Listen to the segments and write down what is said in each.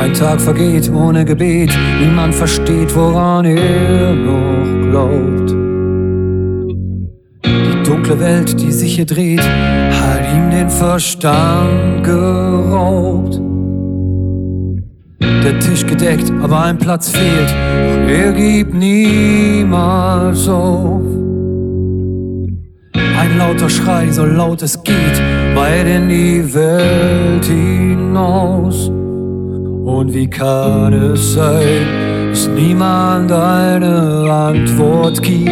Ein Tag vergeht ohne Gebet, niemand versteht, woran er noch glaubt. Die dunkle Welt, die sich hier dreht, hat ihm den Verstand geraubt. Der Tisch gedeckt, aber ein Platz fehlt, und er gibt niemals auf. Ein lauter Schrei, so laut es geht, weit in die Welt hinaus. Und wie kann es sein, dass niemand eine Antwort gibt?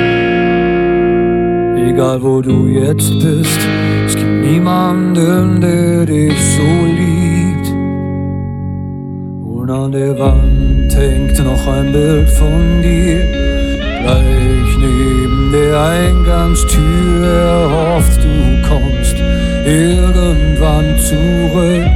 Egal wo du jetzt bist, es gibt niemanden, der dich so liebt. Und an der Wand hängt noch ein Bild von dir, gleich neben der Eingangstür. Er hofft, du kommst irgendwann zurück.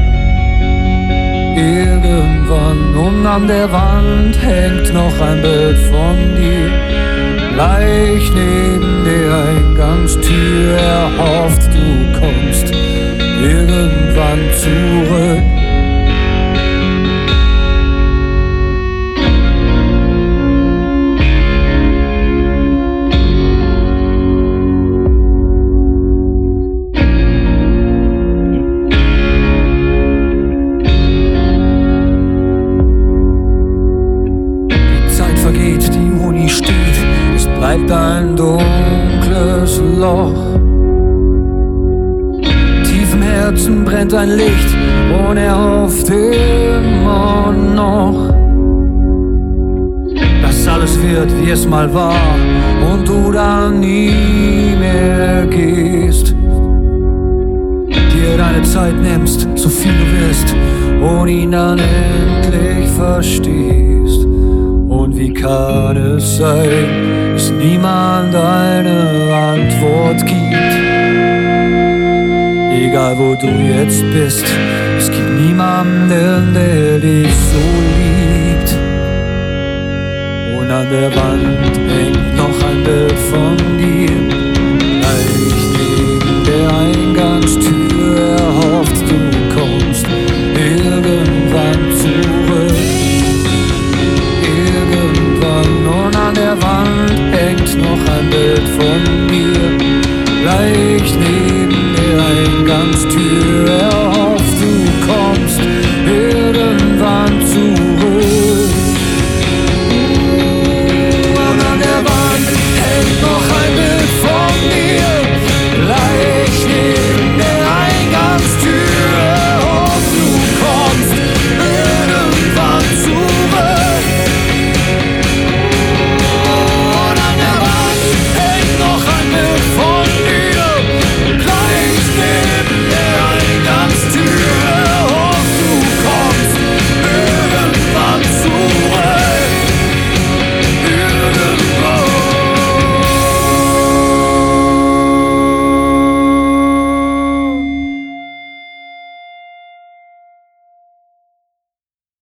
Irgendwann, und an der Wand hängt noch ein Bild von dir, gleich neben der Eingangstür. Er hofft, du kommst irgendwann zurück. Bleibt ein dunkles Loch. Tief im Herzen brennt ein Licht und er hofft immer noch, dass alles wird, wie es mal war, und du dann nie mehr gehst. Dir deine Zeit nimmst, so viel du willst, und ihn dann endlich verstehst. Und wie kann es sein, dass niemand eine Antwort gibt? Egal wo du jetzt bist, es gibt niemanden, der dich so liebt. Und an der Wand hängt noch ein Bild von dir, gleich neben der Eingangstür.